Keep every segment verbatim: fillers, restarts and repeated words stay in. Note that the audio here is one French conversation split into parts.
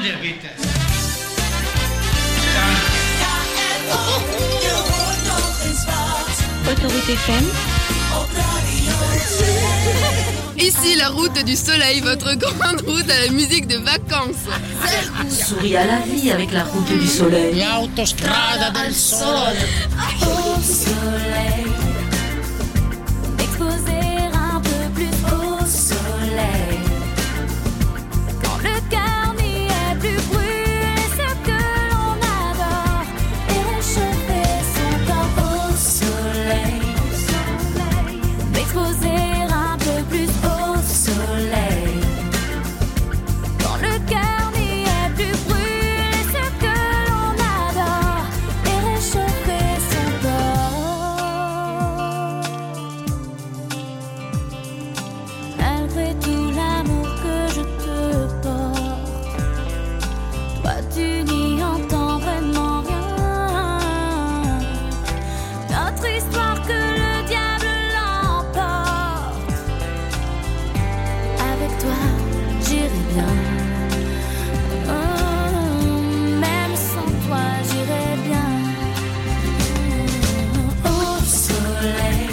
Ende, bitte. Autoroute F M. Ici la route du soleil, votre grande route à la musique de vacances. Souris à la vie avec la route du soleil. L'autostrada del sole. Au soleil, exposer un peu plus au soleil. Quand le cœur n'y est plus, brûler ce que l'on adore et réchauffer son corps au soleil. M'exposer un peu plus au soleil. Quand le cœur n'y est plus, brûler ce que l'on adore et réchauffer son corps. Malgré tout l'amour que je te porte, toi tu n'y entends vraiment rien. Notre histoire que le diable l'emporte. Avec toi j'irai bien. Oh, même sans toi j'irai bien. Au soleil,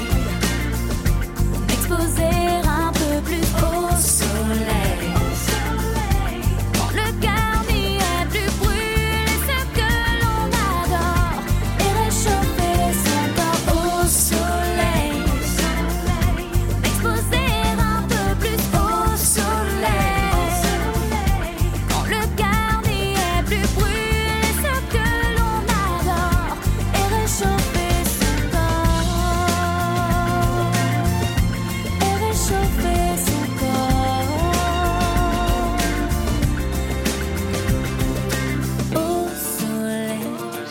m'exposer un peu plus au soleil. Quand le cœur n'y est plus, brûler ce que l'on adore et réchauffer son corps au soleil. M'exposer un peu plus au soleil. Quand le cœur n'y est plus, brûler ce que l'on adore et réchauffer son corps. Et réchauffer son corps. Au soleil,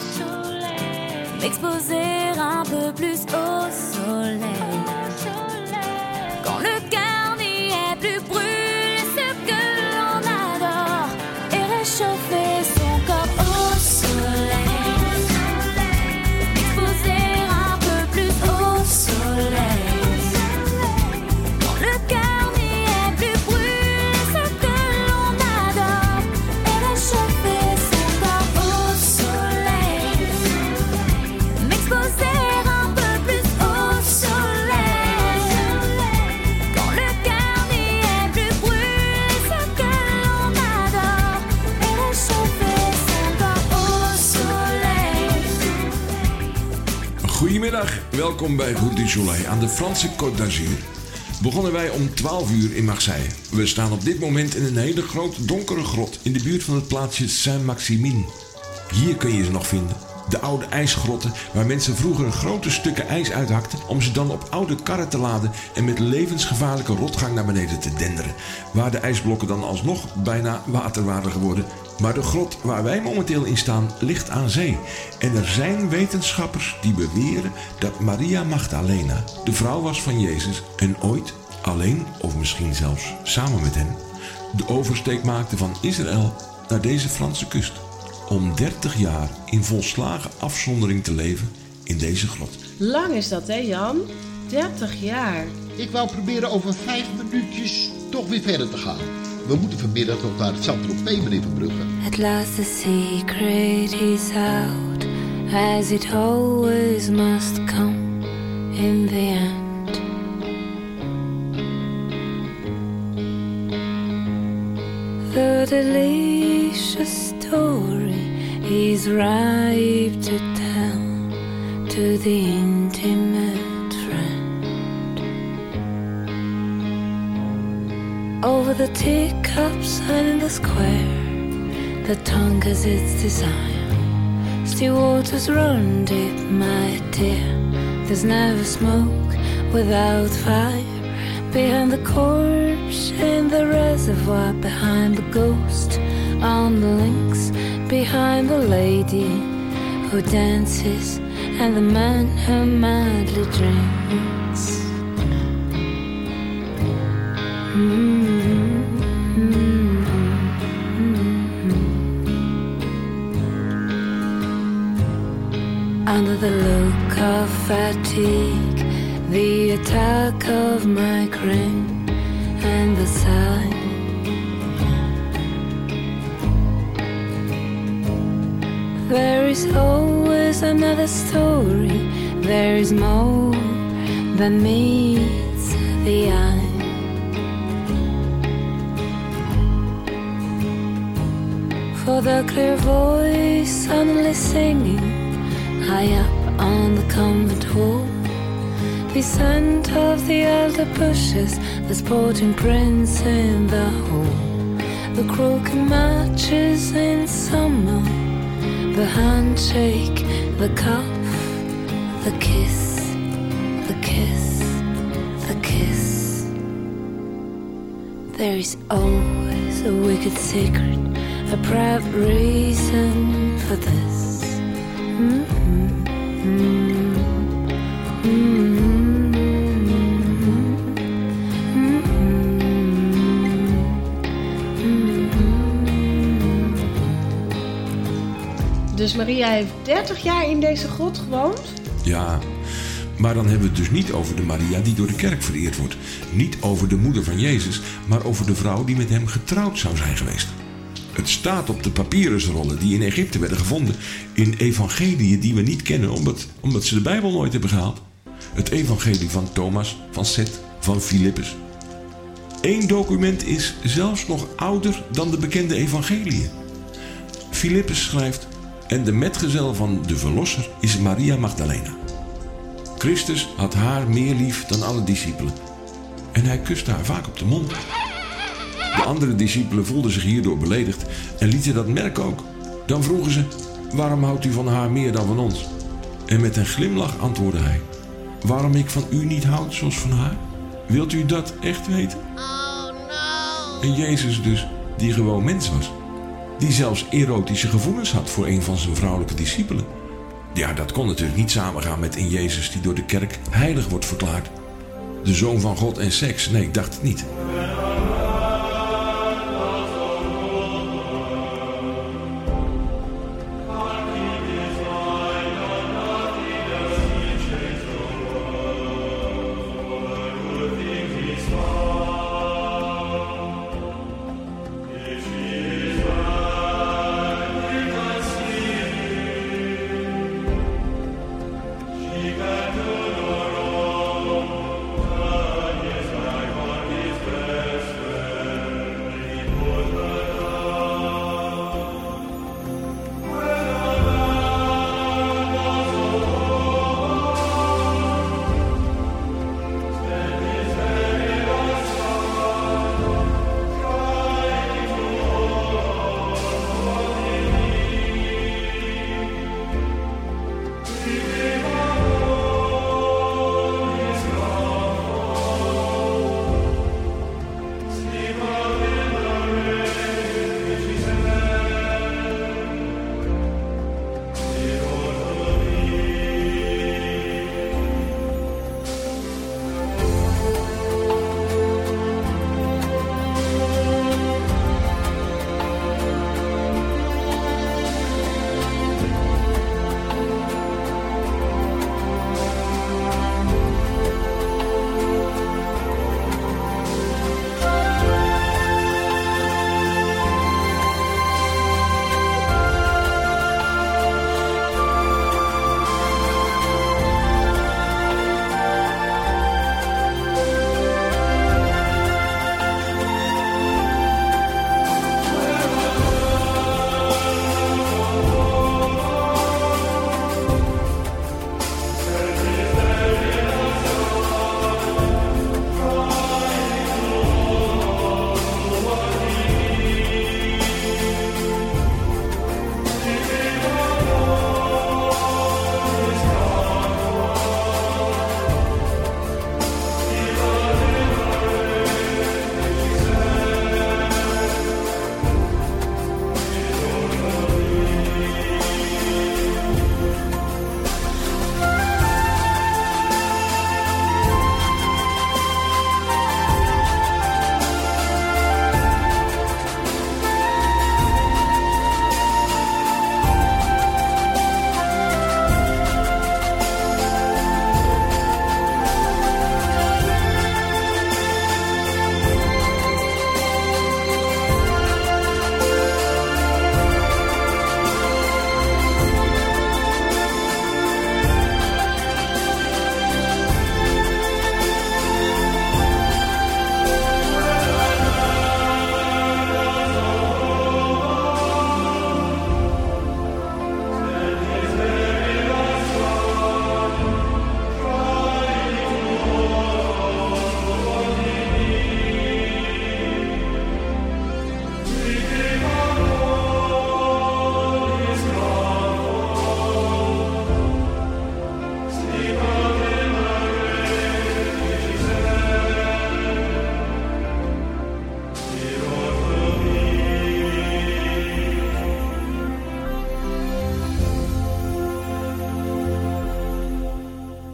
m'exposer un peu plus au soleil. Quand le cœur n'y est plus, brûler ce que l'on adore et réchauffer son corps au soleil. M'exposer un peu plus au soleil. Quand le cœur n'y est plus, brûler ce que l'on adore et réchauffer son corps au soleil. M'exposer un peu plus au soleil. Quand le cœur n'y est plus, brûler ce que l'on adore et réchauffer son corps au soleil. Goedemiddag, welkom bij Route du Soleil aan de Franse Côte d'Azur. Begonnen wij om twaalf uur in Marseille. We staan op dit moment in een hele grote donkere grot in de buurt van het plaatsje Saint-Maximin. Hier kun je ze nog vinden. De oude ijsgrotten waar mensen vroeger grote stukken ijs uithakten om ze dan op oude karren te laden en met levensgevaarlijke rotgang naar beneden te denderen. Waar de ijsblokken dan alsnog bijna water waren geworden. Maar de grot waar wij momenteel in staan ligt aan zee. En er zijn wetenschappers die beweren dat Maria Magdalena de vrouw was van Jezus en ooit alleen of misschien zelfs samen met hem de oversteek maakte van Israël naar deze Franse kust. Om dertig jaar in volslagen afzondering te leven in deze grot. Lang is dat, hè Jan? dertig jaar. Ik wou proberen over vijf minuutjes toch weer verder te gaan. We moeten vanmiddag nog naar het Saint-Tropez, meneer Van Brugge. At last the secret is out, as it always must come in the end. The delicious story is ripe to tell to the intimate friend. Over the teacups and in the square, the tongue has its desire. Still waters run deep, my dear. There's never smoke without fire. Behind the corpse in the reservoir, behind the ghost on the links, behind the lady who dances and the man who madly drinks. Mm-hmm. Mm-hmm. Under the look of fatigue, the attack of migraine and the sigh, is always another story. There is more than meets the eye. For the clear voice suddenly singing high up on the convent wall, the scent of the elder bushes, the sporting prince in the hall, the croaking matches in summer, the handshake, the cuff, the kiss, the kiss, the kiss. There is always a wicked secret, a private reason for this. Mm-hmm. Mm-hmm. Mm-hmm. Mm-hmm. Dus Maria heeft dertig jaar in deze grot gewoond? Ja, maar dan hebben we het dus niet over de Maria die door de kerk vereerd wordt. Niet over de moeder van Jezus, maar over de vrouw die met hem getrouwd zou zijn geweest. Het staat op de papyrusrollen die in Egypte werden gevonden, in evangeliën die we niet kennen omdat, omdat ze de Bijbel nooit hebben gehaald. Het evangelie van Thomas, van Seth, van Filippus. Eén document is zelfs nog ouder dan de bekende evangeliën. Filippus schrijft: en de metgezel van de verlosser is Maria Magdalena. Christus had haar meer lief dan alle discipelen. En hij kuste haar vaak op de mond. De andere discipelen voelden zich hierdoor beledigd en lieten dat merken ook. Dan vroegen ze: waarom houdt u van haar meer dan van ons? En met een glimlach antwoordde hij: waarom ik van u niet houd zoals van haar? Wilt u dat echt weten? Oh no. En Jezus dus, die gewoon mens was. Die zelfs erotische gevoelens had voor een van zijn vrouwelijke discipelen. Ja, dat kon natuurlijk niet samengaan met een Jezus die door de kerk heilig wordt verklaard. De zoon van God en seks, nee, ik dacht het niet. He can do no wrong, God is my God is best.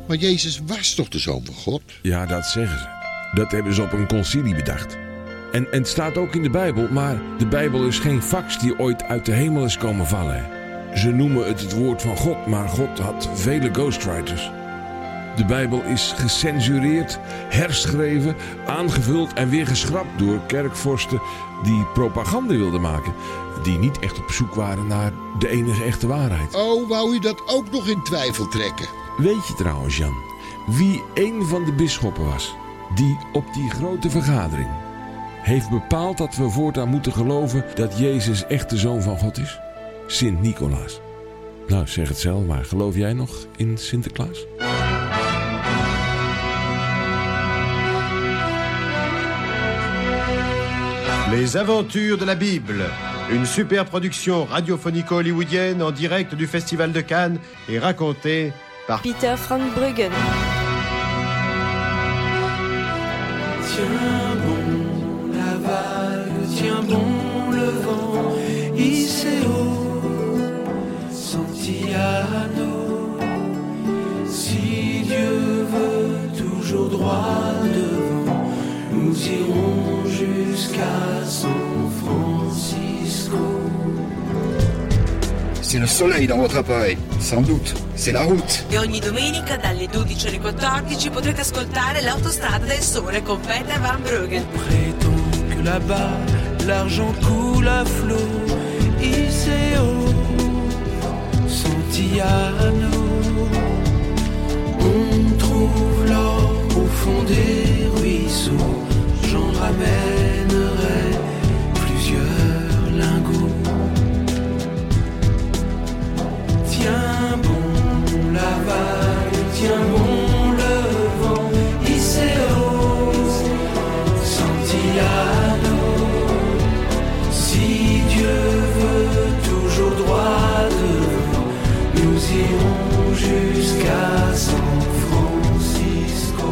Maar Jezus was toch de Zoon van God? Ja, dat zeggen ze. Dat hebben ze op een concilie bedacht. En, en het staat ook in de Bijbel, maar de Bijbel is geen fax die ooit uit de hemel is komen vallen. Ze noemen het het woord van God, maar God had vele ghostwriters. De Bijbel is gecensureerd, herschreven, aangevuld en weer geschrapt door kerkvorsten die propaganda wilden maken. Die niet echt op zoek waren naar de enige echte waarheid. Oh, wou u dat ook nog in twijfel trekken? Weet je trouwens, Jan, wie een van de bisschoppen was die op die grote vergadering heeft bepaald dat we voortaan moeten geloven dat Jezus echt de Zoon van God is? Sint Nicolaas. Nou, zeg het zelf, maar geloof jij nog in Sinterklaas? Les Aventures de la Bible, une super production radiophonico-hollywoodienne en direct du Festival de Cannes et racontée par Peter Frank Bruggen. Tiens bon la vague, tiens bon le vent, Iseo, Santillano. Si Dieu veut toujours droit devant, nous irons jusqu'à San Francisco. C'est le soleil dans votre appareil, sans doute, c'est la route. E ogni domenica dalle dodici alle quattordici potrete ascoltare l'Autostrada del Sole con Peter Van Bruggen. Prétend que là-bas l'argent coule à flot, Iseo, Santillano. On trouve l'or au fond des ruisseaux, j'en ramènerai plusieurs lingots. Tiens bon la vague, tiens bon le vent, Iseo, Santillano. Si Dieu veut toujours droit devant, nous irons jusqu'à San Francisco.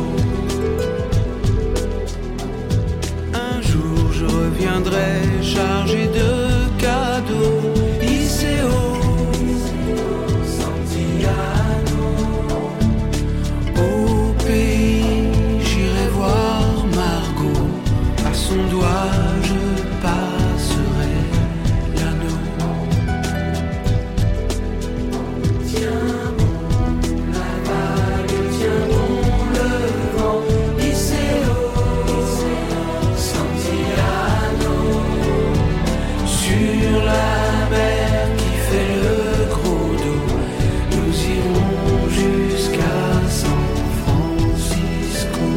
Un jour je reviendrai chargé de cadeaux, Iseo, au pays, j'irai voir Margot. À son doigt, je passerai l'anneau. Tiens bon la vague, tiens bon le vent, Iseo, Santillano. Sur la mer qui fait le gros dos, nous irons jusqu'à San Francisco.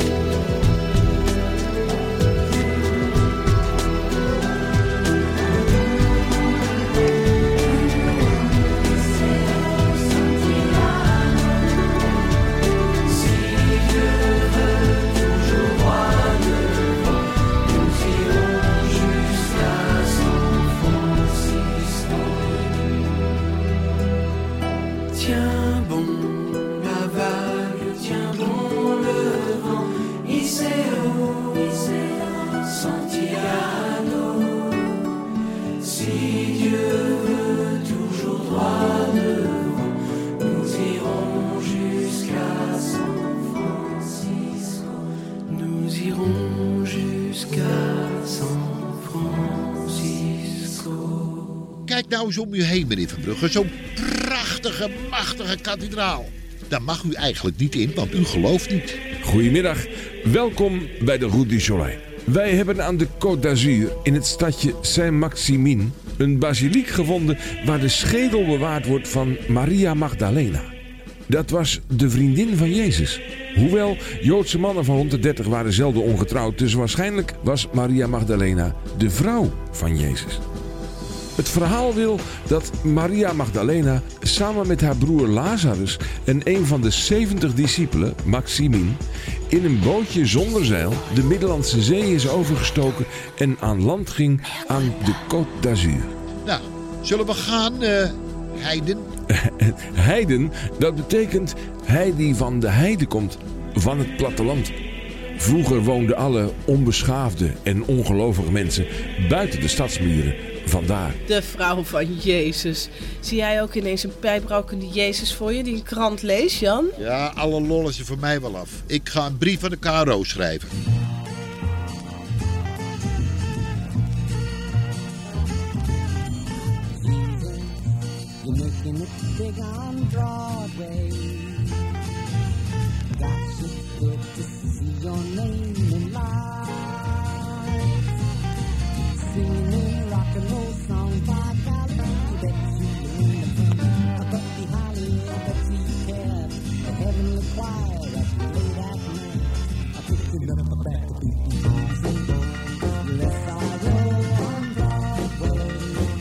Si Dieu veut toujours droit devant, nous irons jusqu'à San Francisco. Tiens bon la vague, tiens bon le vent, Iseo, Santillano. Si Dieu veut toujours droit devant, nous irons jusqu'à San Francisco. Nous irons jusqu'à San Francisco. Kijk nou eens om u heen, meneer Van Bruggen. Zo'n prachtige, machtige kathedraal. Daar mag u eigenlijk niet in, want u gelooft niet. Goedemiddag, welkom bij de Route du Soleil. Wij hebben aan de Côte d'Azur in het stadje Saint-Maximin een basiliek gevonden waar de schedel bewaard wordt van Maria Magdalena. Dat was de vriendin van Jezus. Hoewel, Joodse mannen van rond de dertig waren zelden ongetrouwd, dus waarschijnlijk was Maria Magdalena de vrouw van Jezus. Het verhaal wil dat Maria Magdalena samen met haar broer Lazarus en een van de zeventig discipelen, Maximin, in een bootje zonder zeil de Middellandse Zee is overgestoken en aan land ging aan de Côte d'Azur. Nou, zullen we gaan, uh, heiden? Heiden, dat betekent hij die van de heide komt, van het platteland. Vroeger woonden alle onbeschaafde en ongelovige mensen buiten de stadsmuren. Vandaar. De vrouw van Jezus. Zie jij ook ineens een pijprokende Jezus voor je die een krant leest, Jan? Ja, alle lol is er voor mij wel af. Ik ga een brief aan de K R O schrijven. You're making it big on Broadway. Gosh, it's good to see your name in lights. Singing rock and roll songs by golly. You bet you in the front, I bet you Holly, I bet you care. The heavenly choir at late at night. I picked it up back to beat sing. Let's all roll on Broadway.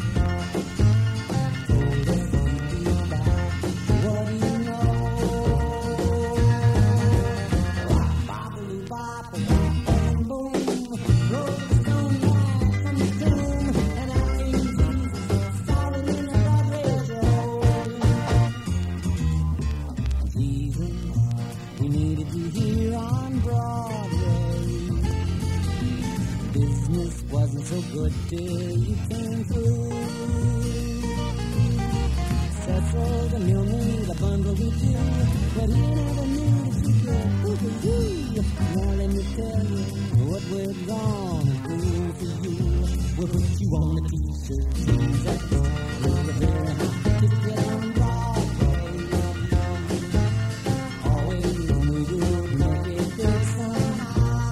Wasn't so good till you came through. Cecil the mule made a bundle with you, but he never knew the secret. Ooh-hoo-hoo. Now let me tell you what we're gonna do for you. We'll put you on a t-shirt, Jesus. We're very happy to get on Broadway. Always knew you'd make it good somehow.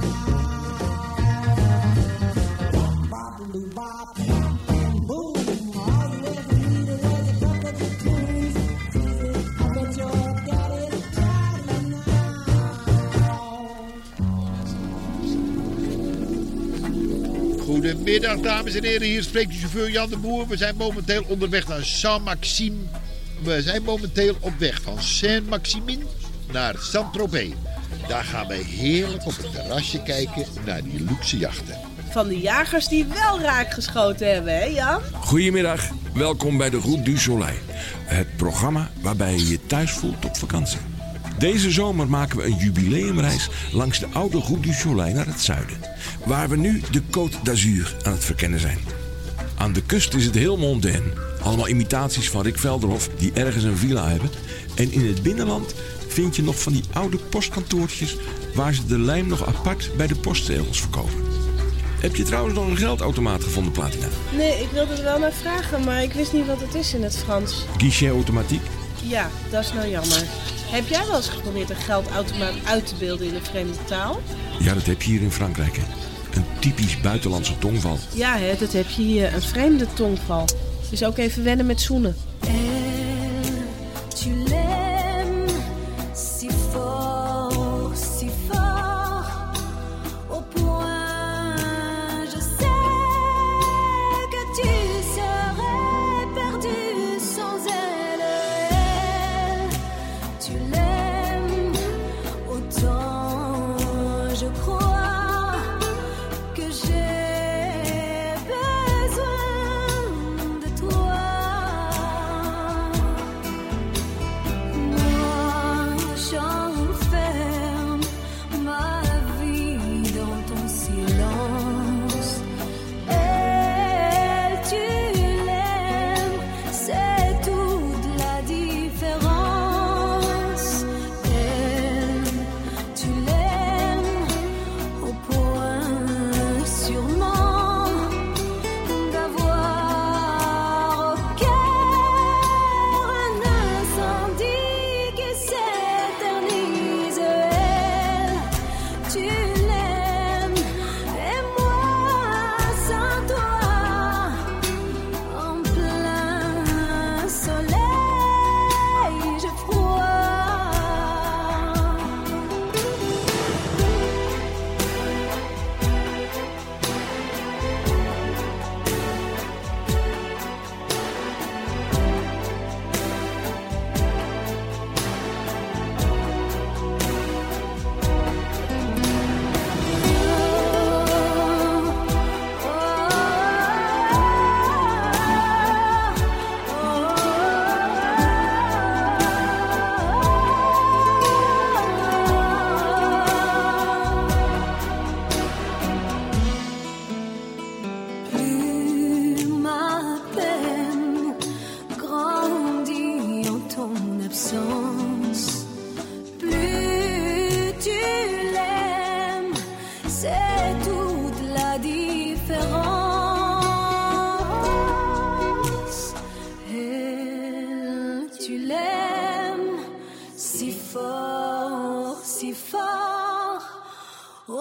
Goedemiddag dames en heren, hier spreekt de chauffeur Jan de Boer. We zijn momenteel onderweg naar Saint-Maxime. We zijn momenteel op weg van Saint-Maximin naar Saint-Tropez. Daar gaan wij heerlijk op het terrasje kijken naar die luxe jachten. Van de jagers die wel raak geschoten hebben, hè Jan? Goedemiddag, welkom bij de Route du Soleil. Het programma waarbij je je thuis voelt op vakantie. Deze zomer maken we een jubileumreis langs de oude Route du Soleil naar het zuiden. Waar we nu de Côte d'Azur aan het verkennen zijn. Aan de kust is het heel mondaan. Allemaal imitaties van Rick Velderhof die ergens een villa hebben. En in het binnenland vind je nog van die oude postkantoortjes waar ze de lijm nog apart bij de postzegels verkopen. Heb je trouwens nog een geldautomaat gevonden, Platina? Nee, ik wilde er wel naar vragen, maar ik wist niet wat het is in het Frans. Guichet automatiek? Ja, dat is nou jammer. Heb jij wel eens geprobeerd een geldautomaat uit te beelden in een vreemde taal? Ja, dat heb je hier in Frankrijk, hè. Een typisch buitenlandse tongval. Ja, hè, dat heb je hier. Een vreemde tongval. Dus ook even wennen met zoenen. Tu l'aimes si fort, si fort, au point je sais que tu serais perdu sans elle. Tu l'aimes autant, je crois que j'ai besoin de toi.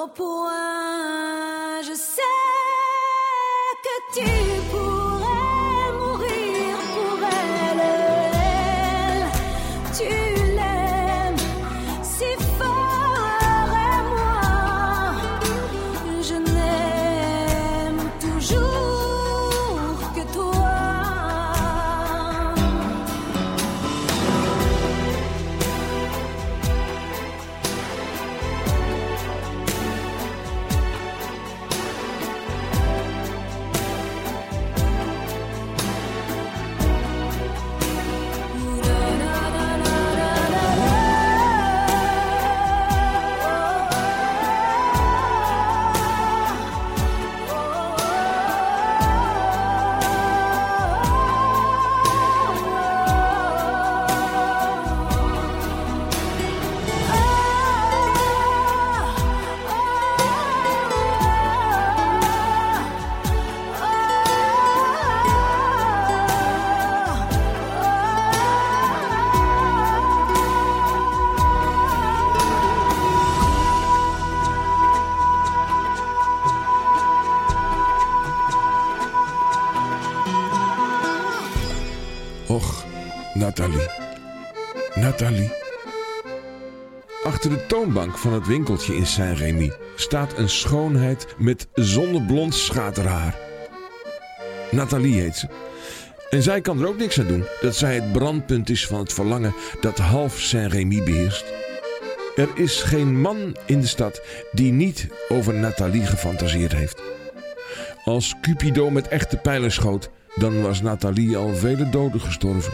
au point. Je sais que tu pourrais mourir pour elle. Tu l'aimes si fort et moi, je n'aime toujours que toi. Och, Nathalie. Nathalie. Achter de toonbank van het winkeltje in Saint-Rémy staat een schoonheid met zonneblond schaterhaar. Nathalie heet ze. En zij kan er ook niks aan doen dat zij het brandpunt is van het verlangen dat half Saint-Rémy beheerst. Er is geen man in de stad die niet over Nathalie gefantaseerd heeft. Als Cupido met echte pijlen schoot, dan was Nathalie al vele doden gestorven.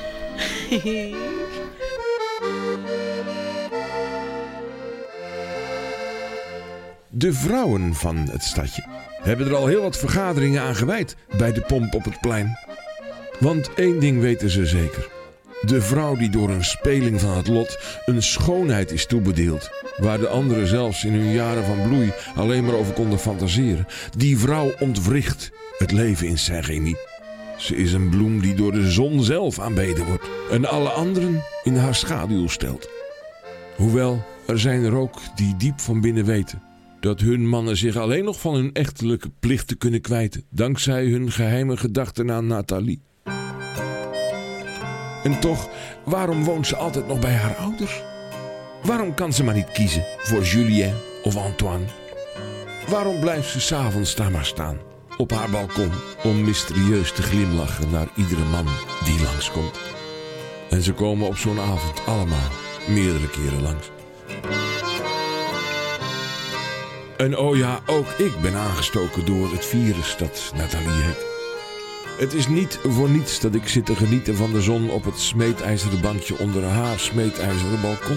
De vrouwen van het stadje hebben er al heel wat vergaderingen aan gewijd bij de pomp op het plein. Want één ding weten ze zeker. De vrouw die door een speling van het lot een schoonheid is toebedeeld, waar de anderen zelfs in hun jaren van bloei alleen maar over konden fantaseren. Die vrouw ontwricht het leven in Saint-Rémy. Ze is een bloem die door de zon zelf aanbeden wordt en alle anderen in haar schaduw stelt. Hoewel, er zijn er ook die diep van binnen weten dat hun mannen zich alleen nog van hun echtelijke plichten kunnen kwijten, dankzij hun geheime gedachten aan Nathalie. En toch, waarom woont ze altijd nog bij haar ouders? Waarom kan ze maar niet kiezen voor Julien of Antoine? Waarom blijft ze 's avonds daar maar staan, op haar balkon, om mysterieus te glimlachen naar iedere man die langskomt? En ze komen op zo'n avond allemaal meerdere keren langs. En oh ja, ook ik ben aangestoken door het virus dat Nathalie heet. Het is niet voor niets dat ik zit te genieten van de zon op het smeedijzeren bankje onder haar smeedijzeren balkon.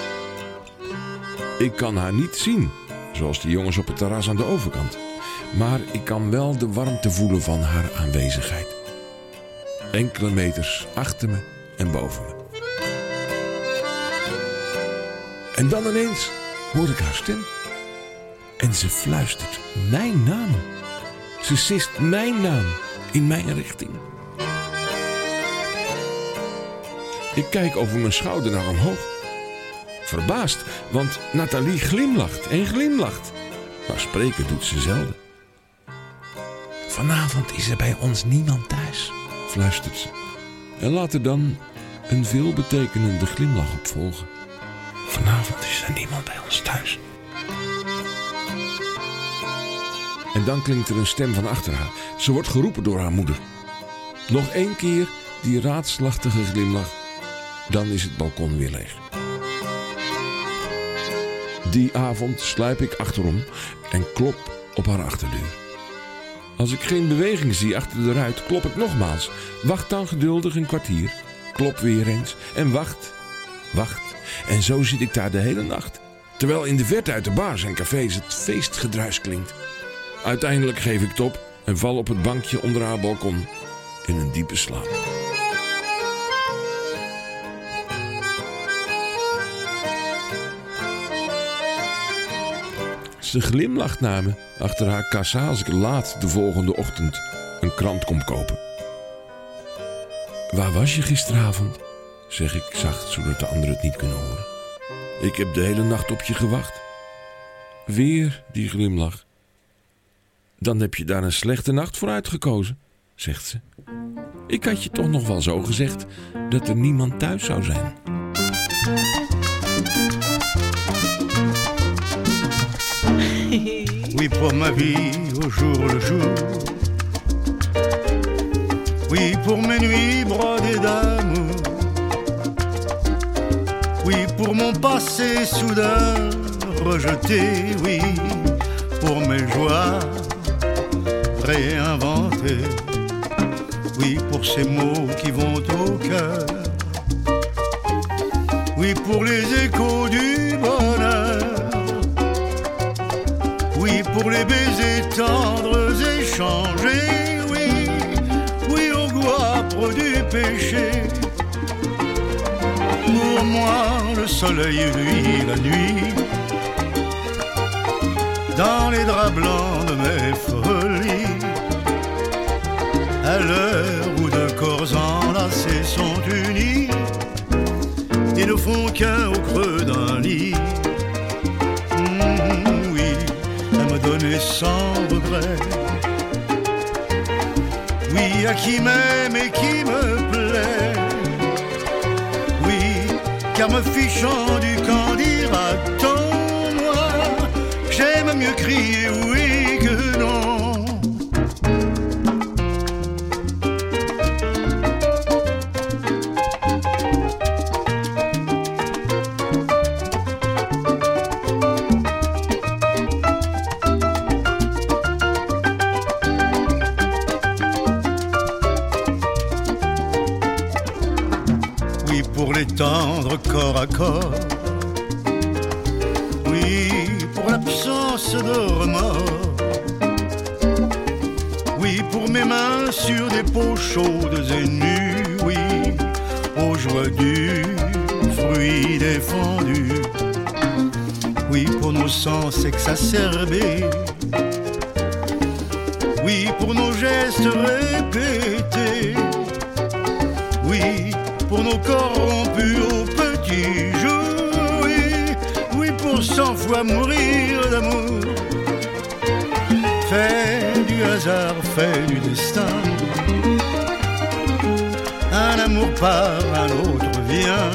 Ik kan haar niet zien, zoals de jongens op het terras aan de overkant. Maar ik kan wel de warmte voelen van haar aanwezigheid. Enkele meters achter me en boven me. En dan ineens hoor ik haar stem. En ze fluistert mijn naam. Ze sist mijn naam in mijn richting. Ik kijk over mijn schouder naar omhoog. Verbaasd, want Nathalie glimlacht en glimlacht. Maar spreken doet ze zelden. Vanavond is er bij ons niemand thuis, fluistert ze. En laat er dan een veelbetekenende glimlach op volgen. Vanavond is er niemand bij ons thuis. En dan klinkt er een stem van achter haar. Ze wordt geroepen door haar moeder. Nog één keer die raadselachtige glimlach. Dan is het balkon weer leeg. Die avond sluip ik achterom en klop op haar achterdeur. Als ik geen beweging zie achter de ruit, klop ik nogmaals. Wacht dan geduldig een kwartier. Klop weer eens en wacht, wacht. En zo zit ik daar de hele nacht. Terwijl in de verte uit de bars en cafés het feestgedruis klinkt. Uiteindelijk geef ik het op en val op het bankje onder haar balkon in een diepe slaap. Ze glimlacht naar me achter haar kassa als ik laat de volgende ochtend een krant kom kopen. Waar was je gisteravond? Zeg ik zacht, zodat de anderen het niet kunnen horen. Ik heb de hele nacht op je gewacht. Weer die glimlach. Dan heb je daar een slechte nacht voor uitgekozen, zegt ze. Ik had je toch nog wel zo gezegd dat er niemand thuis zou zijn. Oui, pour ma vie au jour le jour. Oui, pour mes nuits brodées d'amour. Oui, pour mon passé soudain rejeté. Oui, pour mes joies réinventées. Oui, pour ces mots qui vont au cœur. Oui, pour les échos du bonheur. Oui, pour les baisers tendres échangés. Oui, oui, au goût âpre du péché. Pour moi, le soleil, lui, la nuit. Dans les draps blancs de mes folies. À l'heure où deux corps enlacés sont unis et ne font qu'un au creux d'un lit. Mmh, oui, à me donner sans regret. Oui, à qui m'aime et qui me plaît. Oui, car me fichant du qu'en dira-t-on, moi, j'aime mieux crier oui que non. Tendre corps à corps. Oui, pour l'absence de remords. Oui, pour mes mains sur des peaux chaudes et nues. Oui, aux joies du fruit défendu. Oui, pour nos sens exacerbés. Oui, pour nos gestes répétés. Oui, pour nos corps rompus au petit jour. Oui, oui, pour cent fois mourir d'amour. Fait du hasard, fait du destin. Un amour part, un autre vient.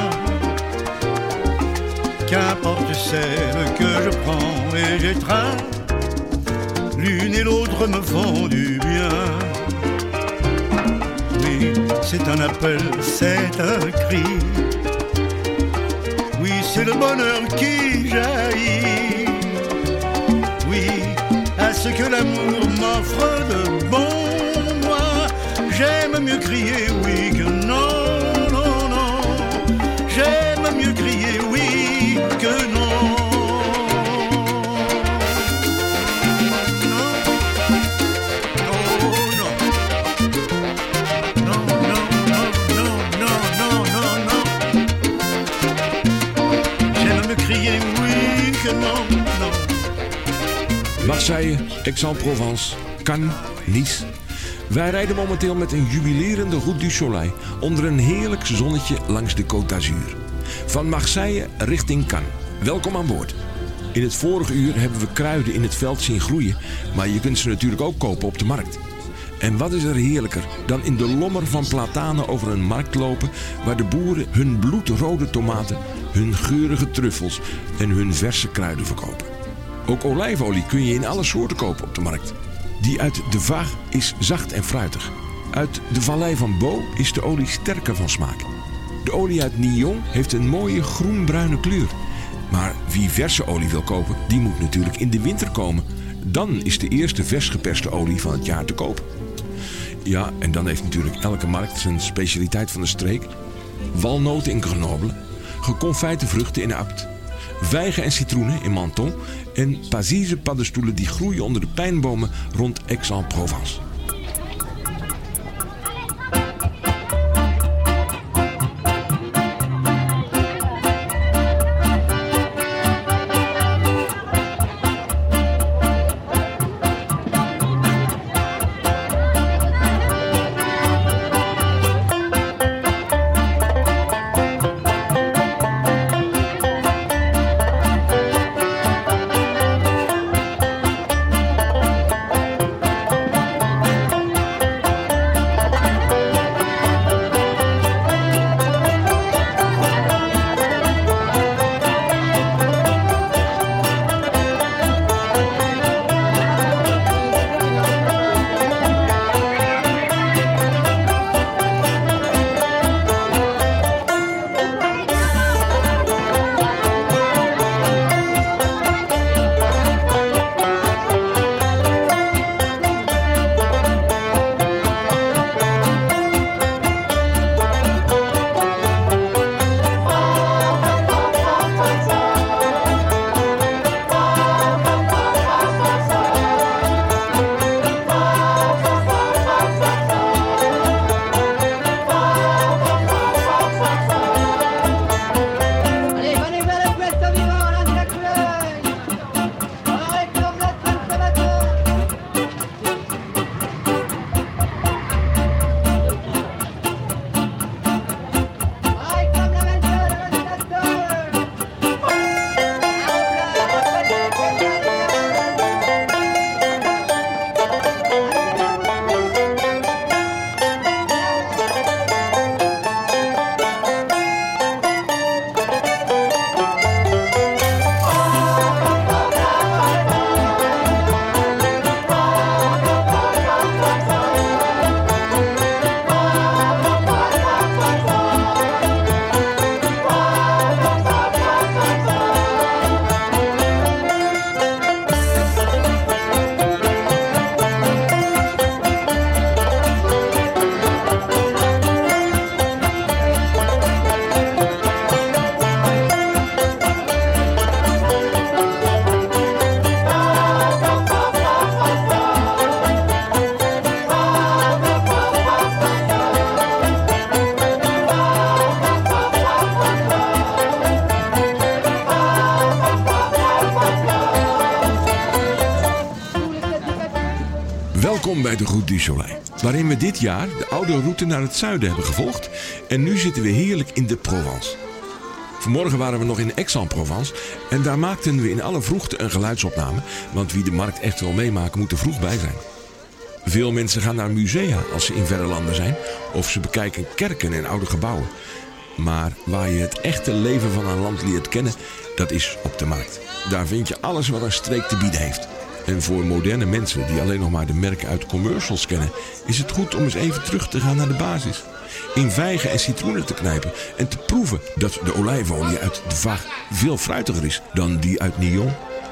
Qu'importe celle que je prends et j'étreins. L'une et l'autre me font du bien. Oui, c'est un appel, c'est un cri. Oui, c'est le bonheur qui jaillit. Oui, à ce que l'amour m'offre de bon, moi, j'aime mieux crier oui que non, non, non. J'aime mieux crier oui que non. Marseille, Aix-en-Provence, Cannes, Nice. Wij rijden momenteel met een jubilerende Route du Soleil onder een heerlijk zonnetje langs de Côte d'Azur. Van Marseille richting Cannes. Welkom aan boord. In het vorige uur hebben we kruiden in het veld zien groeien, maar je kunt ze natuurlijk ook kopen op de markt. En wat is er heerlijker dan in de lommer van platanen over een markt lopen waar de boeren hun bloedrode tomaten, hun geurige truffels en hun verse kruiden verkopen. Ook olijfolie kun je in alle soorten kopen op de markt. Die uit de Vaag is zacht en fruitig. Uit de vallei van Beau is de olie sterker van smaak. De olie uit Nyon heeft een mooie groenbruine kleur. Maar wie verse olie wil kopen, die moet natuurlijk in de winter komen. Dan is de eerste vers geperste olie van het jaar te koop. Ja, en dan heeft natuurlijk elke markt zijn specialiteit van de streek. Walnoten in Grenoble, geconfijte vruchten in Apt, vijgen en citroenen in Menton en Pazise paddenstoelen die groeien onder de pijnbomen rond Aix-en-Provence. bij de Route du Soleil, waarin we dit jaar de oude route naar het zuiden hebben gevolgd en nu zitten we heerlijk in de Provence. Vanmorgen waren we nog in Aix-en-Provence en daar maakten we in alle vroegte een geluidsopname, want wie de markt echt wil meemaken moet er vroeg bij zijn. Veel mensen gaan naar musea als ze in verre landen zijn of ze bekijken kerken en oude gebouwen. Maar waar je het echte leven van een land leert kennen, dat is op de markt. Daar vind je alles wat een streek te bieden heeft. En voor moderne mensen die alleen nog maar de merken uit commercials kennen, is het goed om eens even terug te gaan naar de basis. In vijgen en citroenen te knijpen en te proeven dat de olijfolie uit de vaag veel fruitiger is dan die uit Nyon.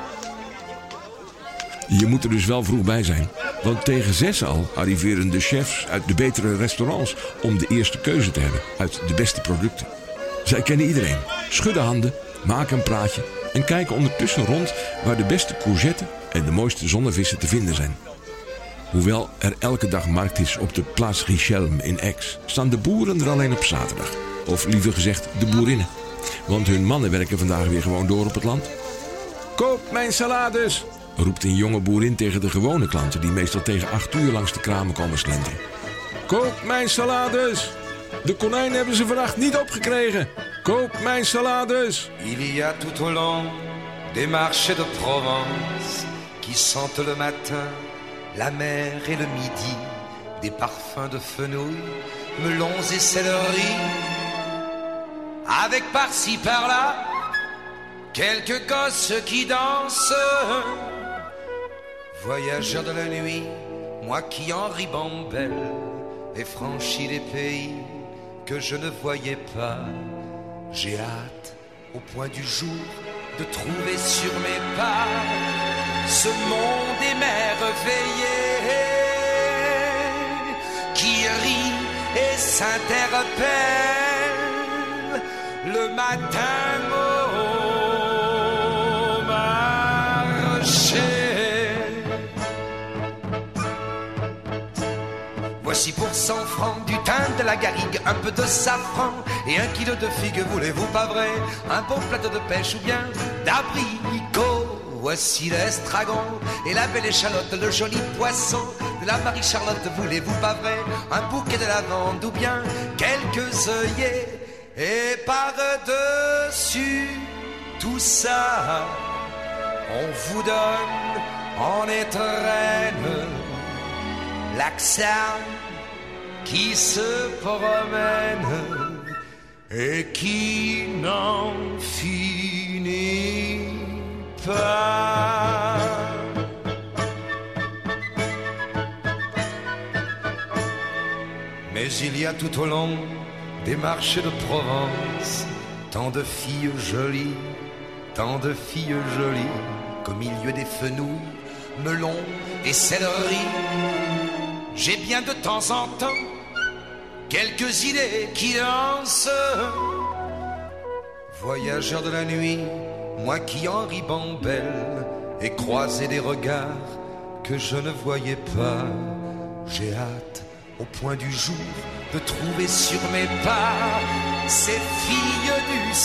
Je moet er dus wel vroeg bij zijn, want tegen zes al arriveren de chefs uit de betere restaurants om de eerste keuze te hebben uit de beste producten. Zij kennen iedereen, schudden handen, maken een praatje en kijken ondertussen rond waar de beste courgetten en de mooiste zonnevissen te vinden zijn. Hoewel er elke dag markt is op de Place Richelme in Aix, staan de boeren er alleen op zaterdag. Of liever gezegd de boerinnen. Want hun mannen werken vandaag weer gewoon door op het land. Koop mijn salades, roept een jonge boerin tegen de gewone klanten die meestal tegen acht uur langs de kramen komen slenteren. Koop mijn salades. De konijnen hebben ze vannacht niet opgekregen. Koop mijn salades. Il y a tout au long des marchés de Provence qui sentent le matin la mer et le midi, des parfums de fenouil, melons et céleri, avec par-ci par-là quelques gosses qui dansent. Voyageur de la nuit, moi qui en ribambelle ai franchi les pays que je ne voyais pas. J'ai hâte au point du jour de trouver sur mes pas ce monde émerveillé qui rit et s'interpelle le matin au marché. Voici pour cent francs du thym, de la garrigue, un peu de safran et un kilo de figues, voulez-vous pas vrai? Un bon plateau de pêche ou bien d'abricots. Voici l'estragon et la belle échalote, le joli poisson de la Marie-Charlotte, voulez-vous pas vrai? Un bouquet de lavande ou bien quelques œillets. Et par-dessus tout ça, on vous donne en étrenne l'accent qui se promène et qui n'en finit pas. Mais il y a tout au long des marchés de Provence tant de filles jolies, tant de filles jolies, qu'au milieu des fenouils, melons et céleri, j'ai bien de temps en temps quelques idées qui dansent. Voyageur de la nuit, moi qui en ribambelle ai croisé des regards que je ne voyais pas. J'ai hâte au point du jour de trouver sur mes pas ces filles du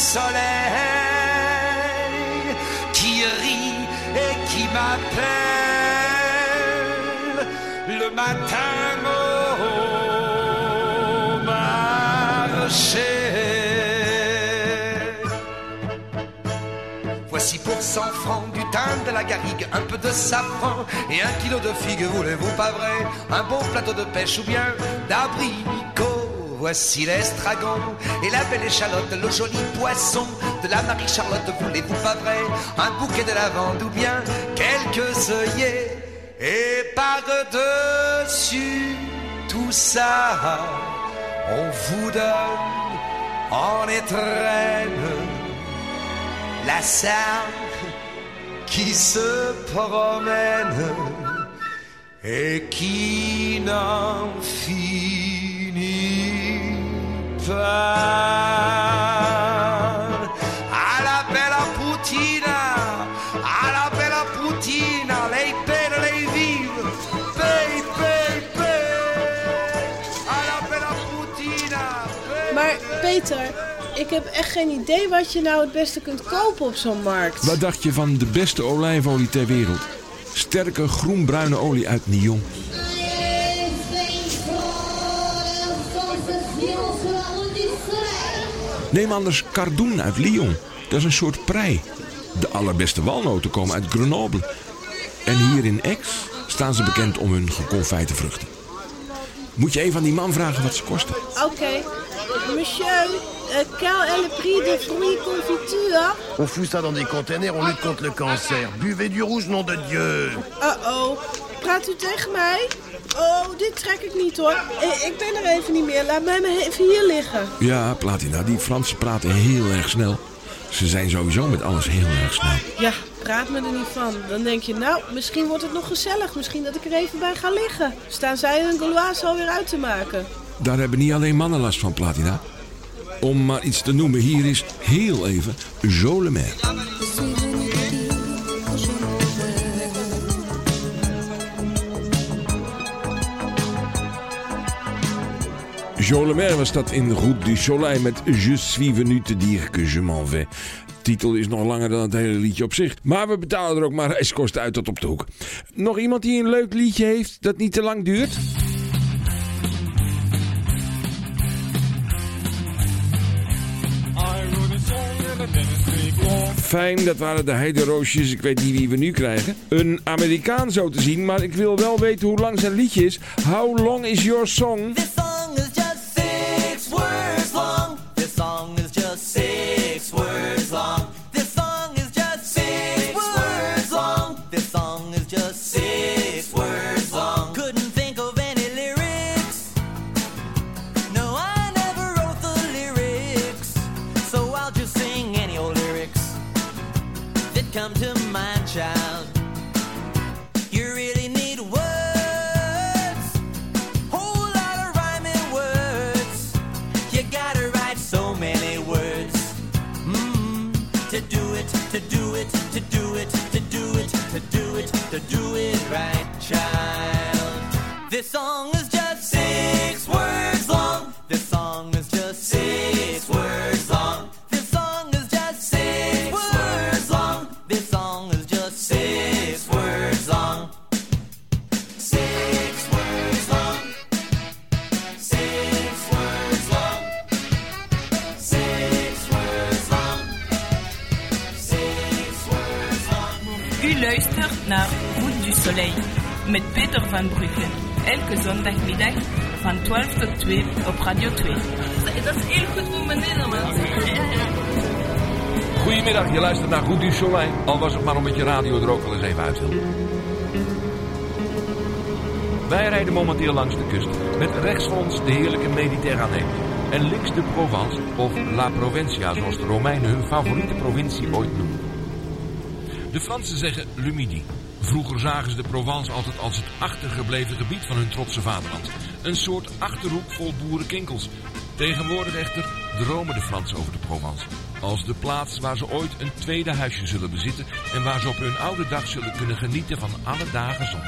soleil qui rient et qui m'appellent le matin au marché. Voici pour cent francs du thym, de la garrigue, un peu de safran et un kilo de figues, voulez-vous pas vrai? Un bon plateau de pêche ou bien d'abricots. Voici l'estragon et la belle échalote, le joli poisson de la Marie-Charlotte, voulez-vous pas vrai? Un bouquet de lavande ou bien quelques œillets. Et par-dessus tout ça, on vous donne en étrenne la salle qui se promène et qui n'en finit pas. À la bella putina, à la bella putina, lei bene, lei vive, pay, pay, pay. À la bella putina, pay, Maar Peter, ik heb echt geen idee wat je nou het beste kunt kopen op zo'n markt. Wat dacht je van de beste olijfolie ter wereld? Sterke groenbruine olie uit Nyon. Neem anders Cardoon uit Lyon. Dat is een soort prei. De allerbeste walnoten komen uit Grenoble. En hier in Aix staan ze bekend om hun geconfijte vruchten. Moet je even aan die man vragen wat ze kosten. Oké. Okay. Monsieur, uh, quel est le prix des fruits confiture? On fout ça dans des containers, on lutte contre le cancer. Buvez du rouge, nom de Dieu. Uh-oh. Praat u tegen mij? Oh, dit trek ik niet hoor. Ik ben er even niet meer. Laat mij maar even hier liggen. Ja, Platina, die Fransen praten heel erg snel. Ze zijn sowieso met alles heel erg snel. Ja, praat me er niet van. Dan denk je, nou, misschien wordt het nog gezellig. Misschien dat ik er even bij ga liggen. Staan zij hun Gauloise alweer uit te maken? Daar hebben niet alleen mannen last van, Platina. Om maar iets te noemen, hier is heel even Jolemer. Jolemer was dat in Route du Soleil met Je suis venu te dire que je m'en vais. De titel is nog langer dan het hele liedje op zich. Maar we betalen er ook maar reiskosten uit tot op de hoek. Nog iemand die een leuk liedje heeft dat niet te lang duurt? Fijn, dat waren de heideroosjes. Ik weet niet wie we nu krijgen. Een Amerikaan zo te zien, maar ik wil wel weten hoe lang zijn liedje is. How long is your song? This song is just six words long. This song is just six words long. This song is just six words long. This song is just six words long. Couldn't think of any lyrics. No, I never wrote the lyrics. So I'll just sing any old lyrics that come to mind, child. You really need words, whole lot of rhyming words. You gotta write so many words mm, to do it, to do it, to do it, to do it, to do it, to do it right, child. This song is just six words long. This song is just six words long. This song is just six words long. This song is just six words long. Six words long. Six words long. Six words long. Six words long. U luistert naar Route du Soleil met Peter van Brugge. Elke zondagmiddag van twaalf tot twee op Radio twee. Dat is heel goed voor mijn Nederlands. Goedemiddag, je luistert naar Route du Soleil. Al was het maar omdat je radio er ook wel eens even uit wil. Wij rijden momenteel langs de kust met rechts van ons de heerlijke Mediterranee. En links de Provence, of La Provincia, zoals de Romeinen hun favoriete provincie ooit noemen. De Fransen zeggen Le Midi. Vroeger zagen ze de Provence altijd als het achtergebleven gebied van hun trotse vaderland. Een soort achterhoek vol boerenkinkels. Tegenwoordig echter dromen de Fransen over de Provence. Als de plaats waar ze ooit een tweede huisje zullen bezitten en waar ze op hun oude dag zullen kunnen genieten van alle dagen zon.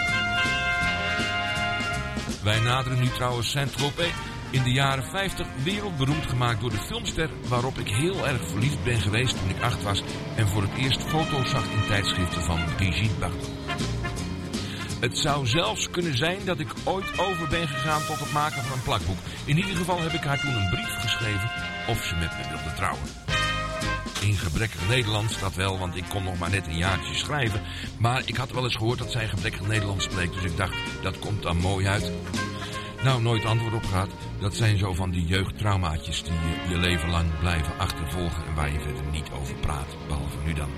Wij naderen nu trouwens Saint-Tropez, in de jaren vijftig wereldberoemd gemaakt door de filmster waarop ik heel erg verliefd ben geweest toen ik acht was en voor het eerst foto's zag in tijdschriften van Brigitte Bardot. Het zou zelfs kunnen zijn dat ik ooit over ben gegaan tot het maken van een plakboek. In ieder geval heb ik haar toen een brief geschreven of ze met me wilde trouwen. In gebrekkig Nederlands, dat wel, want ik kon nog maar net een jaartje schrijven. Maar ik had wel eens gehoord dat zij gebrekkig Nederlands spreekt, dus ik dacht, dat komt dan mooi uit. Nou, nooit antwoord op gehad. Dat zijn zo van die jeugdtraumaatjes die je je leven lang blijven achtervolgen en waar je verder niet over praat, behalve nu dan.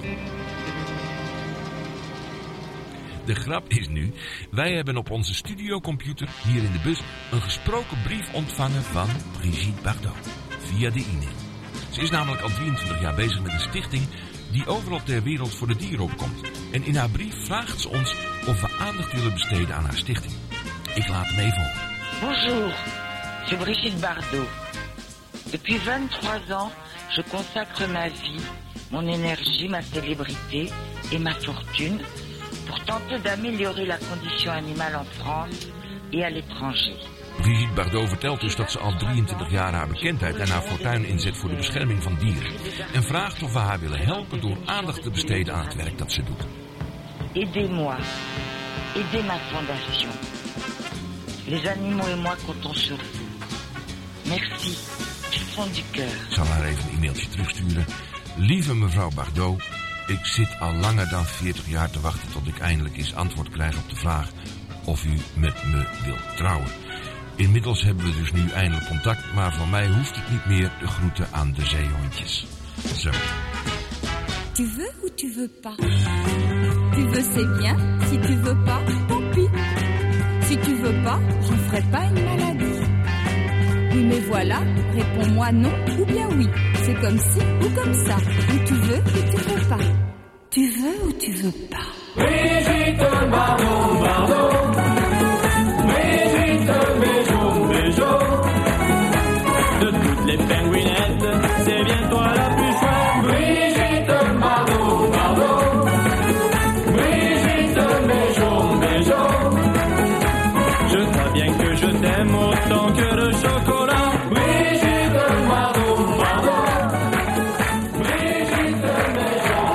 De grap is nu, wij hebben op onze studiocomputer hier in de bus een gesproken brief ontvangen van Brigitte Bardot, via de e-mail. Ze is namelijk al drieëntwintig jaar bezig met een stichting die overal ter wereld voor de dieren opkomt. En in haar brief vraagt ze ons of we aandacht willen besteden aan haar stichting. Ik laat hem even horen. Bonjour, je suis Brigitte Bardot. Depuis vingt-trois ans, je consacre ma vie, mon énergie, ma célébrité et ma fortune pour tenter d'améliorer la condition animale en France et à l'étranger. Brigitte Bardot vertelt dus dat ze al drieëntwintig jaar haar bekendheid en haar fortuin inzet voor de bescherming van dieren. En vraagt of we haar willen helpen door aandacht te besteden aan het werk dat ze doet. Aidez-moi, aidez ma fondation. Les animaux et moi comptons sur vous. Merci. Du fond du cœur. Ik zal haar even een e-mailtje terugsturen. Lieve mevrouw Bardot, ik zit al langer dan veertig jaar te wachten tot ik eindelijk eens antwoord krijg op de vraag of u met me wilt trouwen. Inmiddels hebben we dus nu eindelijk contact, maar voor mij hoeft het niet meer. De groeten aan de zeehondjes. Zo. Tu veux ou tu veux pas? Tu veux, c'est bien. Si tu veux pas, tant pis. Si tu veux pas, j'en ferai pas une maladie. Oui, mais voilà, réponds-moi non ou bien oui. C'est comme ci ou comme ça. Ou tu veux ou tu veux pas. Tu veux ou tu veux pas. Brigitte Bardot, Bardot. Brigitte Béjot, Béjot. De toutes les pingouinettes, c'est bien toi la plus chouette. Brigitte Bardot, Bardot. Brigitte Béjot, Béjot. Je crois bien que je t'aime autant que le chocolat. Brigitte Bardot, Bardot. Brigitte Béjot.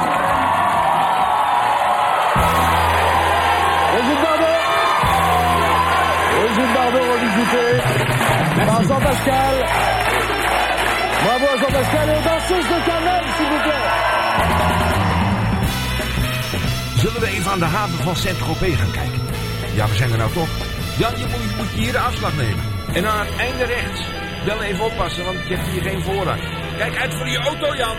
Brigitte Bardot. Brigitte Bardot revisitée par Jean-Pascal. Bravo à Jean-Pascal et aux danseuses de Kamel, s'il vous plaît. Zullen we even aan de haven van Saint-Tropez gaan kijken? Ja, we zijn er nou toch. Jan, je moet, moet hier de afslag nemen. En aan het einde rechts. Wel even oppassen, want je hebt hier geen voorrang. Kijk uit voor je auto, Jan.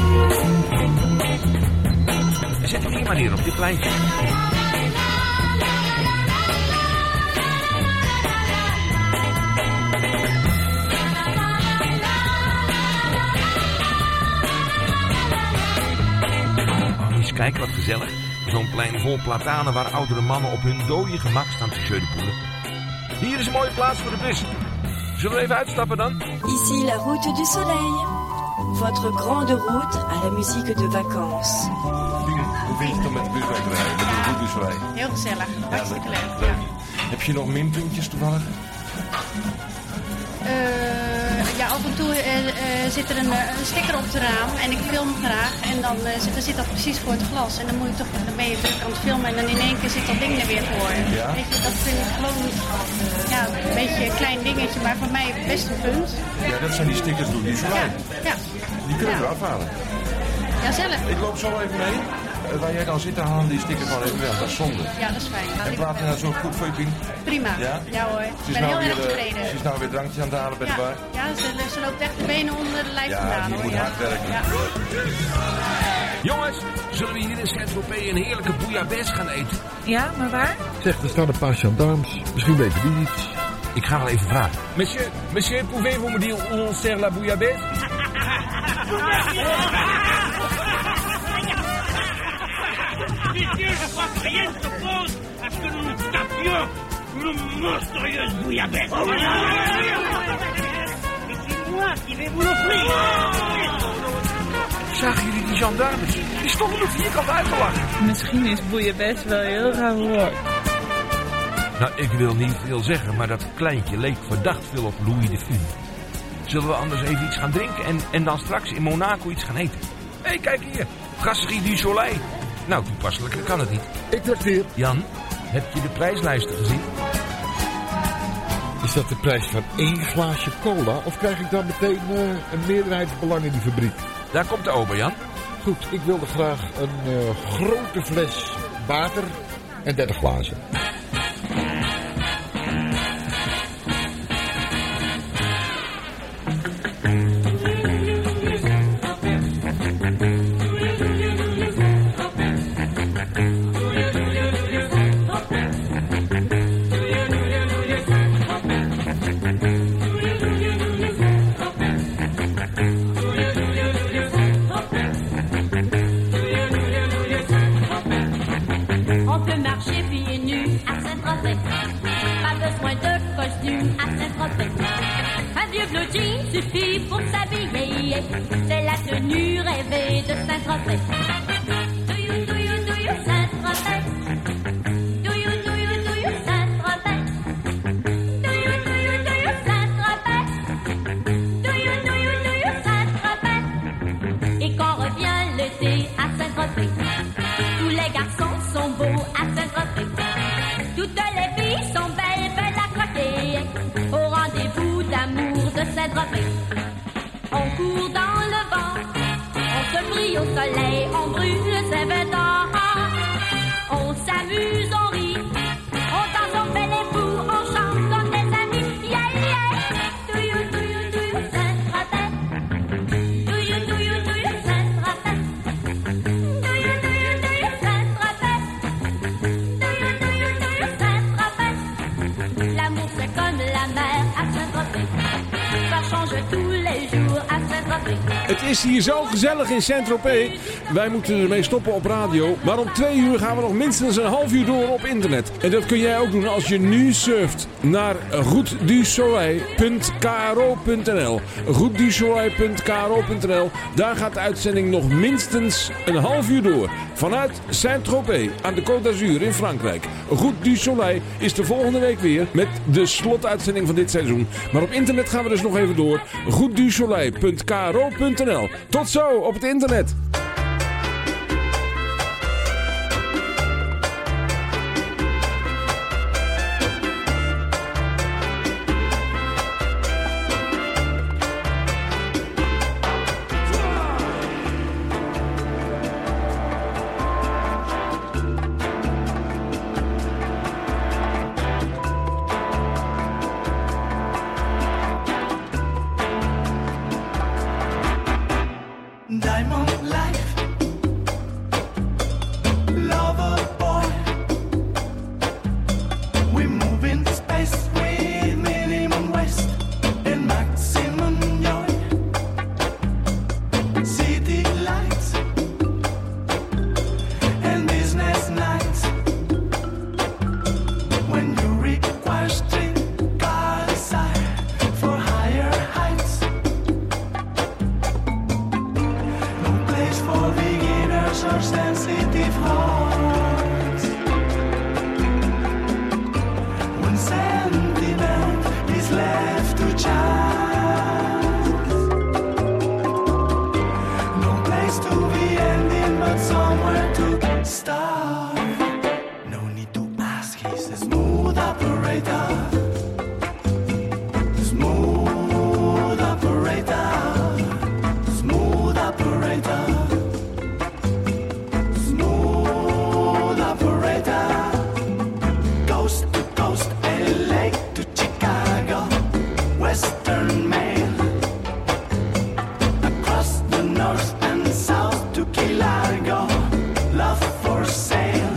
Zet hem hier maar neer op dit pleintje. Oh, eens kijken, wat gezellig. Zo'n plein vol platanen waar oudere mannen op hun dode gemak staan te jeudepoelen. Hier is een mooie plaats voor de bus. Zullen we even uitstappen dan? Ici la route du soleil. Votre grande route à la musique de vacances. Hoe vind je het om met de bus mee te rijden? Met de route du soleil? Heel gezellig. Hartstikke Ja, leuk. leuk. leuk. Heb je nog minpuntjes toevallig? Uh, ja, af en toe uh, uh, zit er een, uh, een sticker op het raam en ik film graag. En dan, uh, zit, dan zit dat precies voor het glas. En dan, moet je toch, dan ben je druk aan het filmen en dan in één keer zit dat ding er weer voor. Ja? Weet je, dat vind ik gewoon ja, een beetje een klein dingetje, maar voor mij best een punt. Ja, dat zijn die stickers doen die soleil. Ja. Die kunnen Ja. we eraf halen. Ja, zelf. Ik loop zo even mee. Uh, waar jij dan zit, dan halen die stickers gewoon even weg. Dat is zonde. Ja, dat is fijn. En praten nou zo goed voor je, Pien? Prima. Ja? Ja hoor. Ik Ze is ben nou heel weer, erg uh, tevreden. Ze is nou weer drankjes aan het halen bij ja, de bar. ja ze, ze loopt echt de benen onder de lijf Ja, vandaan die hoor. moet ja. hard werken. Ja. Jongens, zullen we hier in Saint-Tropez een heerlijke bouillabaisse gaan eten? Ja, maar waar? Zeg, er staan een paar gendarmes. Misschien weten die iets. Ik ga wel even vragen. Monsieur, monsieur, pouvez-vous me dire où on sert la bouillabaisse? Messieurs, je crois que rien ne s'oppose à ce que nous nous tapions une monstrueuse bouillabaisse. Et c'est moi qui vais vous l'offrir. Zagen jullie die gendarmes? Die stonden me vierkant uitgelachen. Misschien is bouillabaisse wel heel raar woord. Nou, ik wil niet veel zeggen, maar dat kleintje leek verdacht veel op Louis de Funès. Zullen we anders even iets gaan drinken en, en dan straks in Monaco iets gaan eten? Hé, hey, kijk hier. Brasserie du Soleil. Nou, toepasselijker kan het niet. Ik trakteer. Jan, heb je de prijslijsten gezien? Is dat de prijs van één glaasje cola? Of krijg ik dan meteen uh, een meerderheidsbelang in die fabriek? Daar komt de ober, Jan. Goed, ik wilde graag een uh, grote fles water en dertig glazen. On peut marcher pieds nus à Saint-Tropez. Pas besoin de costume à Saint-Tropez. Un vieux blue jean suffit pour s'habiller. C'est la tenue rêvée de Saint-Tropez. Do you, do you, do you Saint-Tropez? Do you, do you, do you Saint-Tropez? Do you, do you, do you Saint-Tropez? Do you, do you, do you Saint-Tropez? Et quand revient l'été à Saint-Tropez, tous les garçons sont beaux à Saint-Tropez. Toutes les filles sont belles, belles à croquer. Au rendez-vous d'amour de Saint-Tropez. On court dans le vent, on se brille au soleil, on brûle ses vêtements. On s'amuse, on rit, on danse, on fait les fous, on chante comme des amis. Yeah, yeah. Do you, do you, do you, Saint-Tropez? Do you, do you, do you, Saint-Tropez? Do you, do you, do you, Saint-Tropez? Do you, do you, do you, Saint-Tropez? L'amour c'est comme la mer à Saint-Tropez. Ça change tous les jours à Saint-Tropez. Het is hier zo gezellig in Saint-Tropez. Wij moeten ermee stoppen op radio. Maar om twee uur gaan we nog minstens een half uur door op internet. En dat kun jij ook doen als je nu surft naar route du soleil punt k r o punt n l. route du soleil punt k r o punt n l. Daar gaat de uitzending nog minstens een half uur door. Vanuit Saint-Tropez aan de Côte d'Azur in Frankrijk. Route du Soleil is de volgende week weer met de slotuitzending van dit seizoen. Maar op internet gaan we dus nog even door. route du soleil punt k r o punt n l. Tot zo op het internet. Diamond life, lover boy. We move in space with minimum waste and maximum joy. City lights and business nights. When you require street car desire for higher heights. For beginners or sensitive hearts. When sentiment is left to chance. No place to be ending, but somewhere to start. No need to ask, he's a smooth operator. Smooth operator. Smooth operator. Coast to coast, L A to Chicago, Western Mail, across the north and south to Key Largo, love for sale.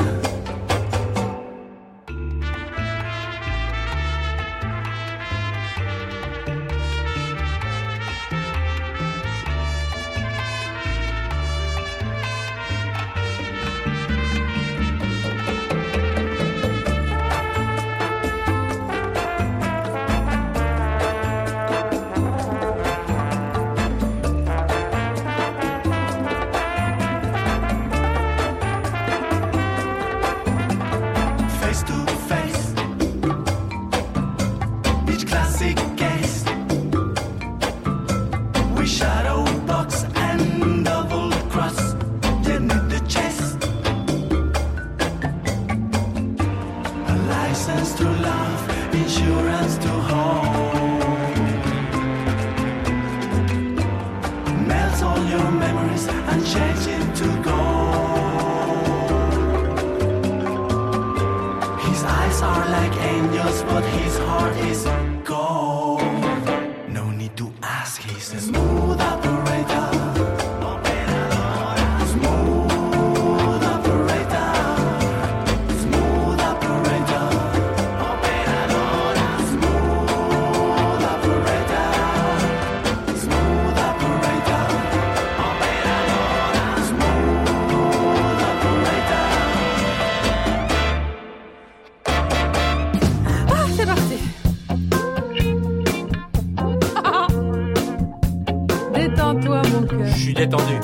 Détendu.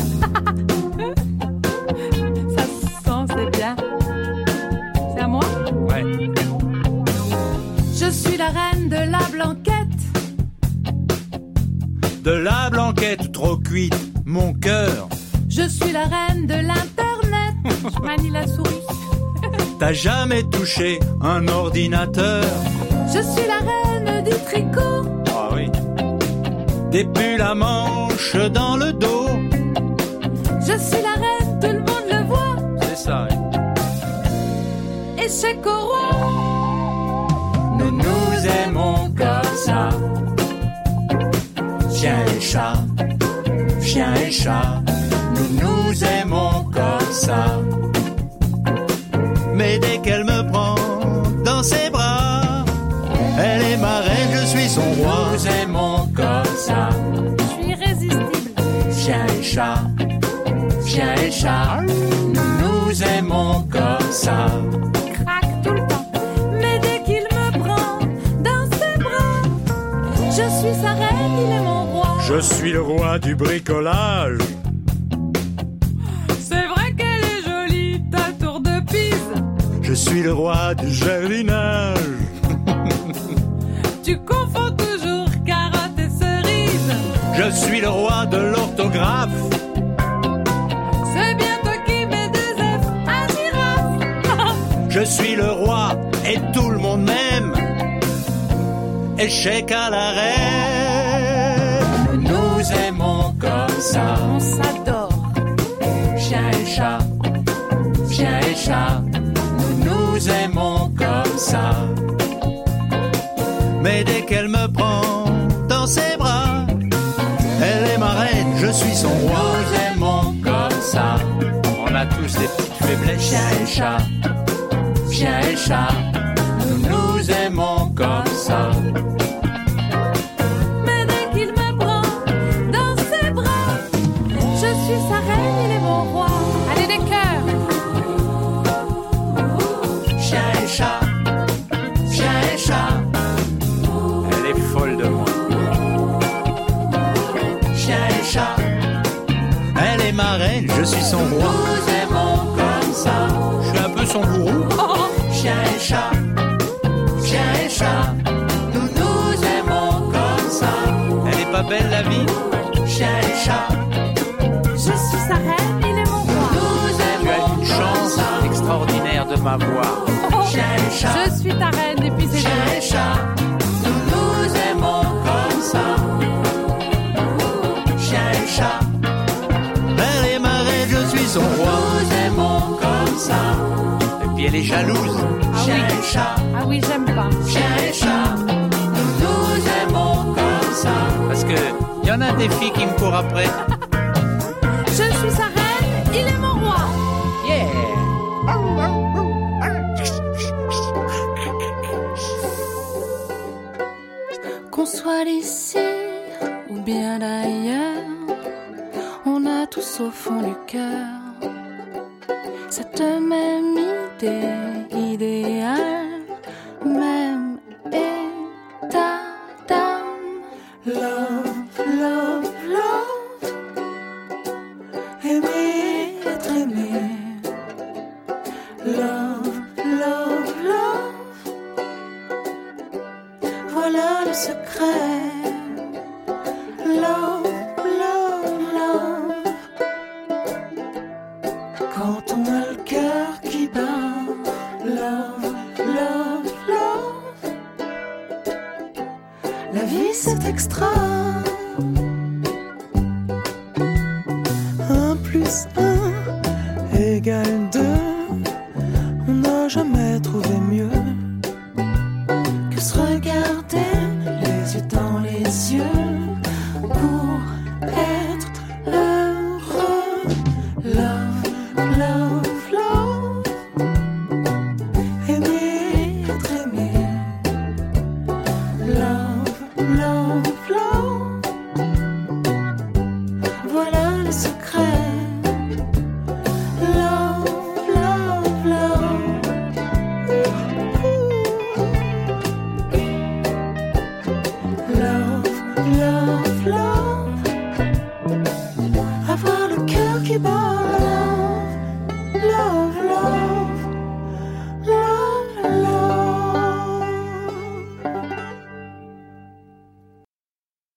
Ça se sent, c'est bien. C'est à moi? Ouais. Je suis la reine de la blanquette. De la blanquette trop cuite, mon cœur. Je suis la reine de l'internet. Je manie la souris. T'as jamais touché un ordinateur? Je suis la reine du tricot. Ah oui. des pulls à manches dans le dos. Je suis la reine, tout le monde le voit. C'est ça. Et c'est qu'au roi. Nous nous aimons comme ça. Chien et chat, chien et chat. Nous nous aimons comme ça. Mais dès qu'elle me prend dans ses bras, elle est ma reine, je suis son roi. Nous aimons comme ça. Je suis irrésistible. Chien et chat, chien et chat. Nous nous aimons comme ça. Craque tout le temps. Mais dès qu'il me prend dans ses bras, je suis sa reine, il est mon roi. Je suis le roi du bricolage. C'est vrai qu'elle est jolie, ta tour de Pise. Je suis le roi du jardinage. Tu confonds toujours carottes et cerises. Je suis le roi de l'orthographe. C'est bien toi qui mets des F à girafe. Je suis le roi et tout le monde m'aime. Échec à la reine. Nous nous aimons comme ça. On s'adore. Chien et chat, chien et chat. Nous nous aimons comme ça. Mais dès qu'elle me prend dans ses bras, elle est ma reine, je suis son roi. Nous aimons comme ça. On a tous des petites faiblesses. Chien et chat, chien et chat. Nous nous aimons comme ça. Mais dès qu'il me prend dans ses bras, je suis sa reine, il est mon roi. Allez des cœurs. Chien et chat, chien et chat. Elle est folle de moi. Chien et chat, elle est ma reine, je suis son roi. Nous aimons comme ça. Je suis un peu son gourou. Oh. Chien et chat, chien et chat. Nous nous aimons comme ça. Elle est pas belle la vie. Chien et chat. Je suis sa reine, il est mon roi. Tu as une chance extraordinaire de m'avoir. Oh. Chien et chat. Je suis ta reine depuis ces Chien et chat. Nous nous aimons comme ça. Chien et chat. Elle est ma reine, je suis son roi. Nous aimons comme ça. Et puis elle est jalouse. Ah Chien oui. et chat. Ah oui, j'aime pas. Chien et chat. Nous nous aimons comme ça. Parce que y en a des filles qui me courent après. Je suis sa reine, il est mon roi. Yeah. Qu'on soit ici ou bien d'ailleurs, on a tous au fond du cœur cette même idée idéale, même état d'âme. Love, love, love. Aimer, être aimé. Love, love, love. Voilà le secret. Love, love, love. Quand on a le cœur qui bat. Love, love, love. La vie c'est extra. Un plus un égale deux. On n'a jamais trouvé mieux que se regarder les yeux dans les yeux pour être heureux. Love, love, love. Aimer, être aimé. Love, love, love. Voilà le secret. Love, love, love. Love, love, love. Avoir le cœur qui bat.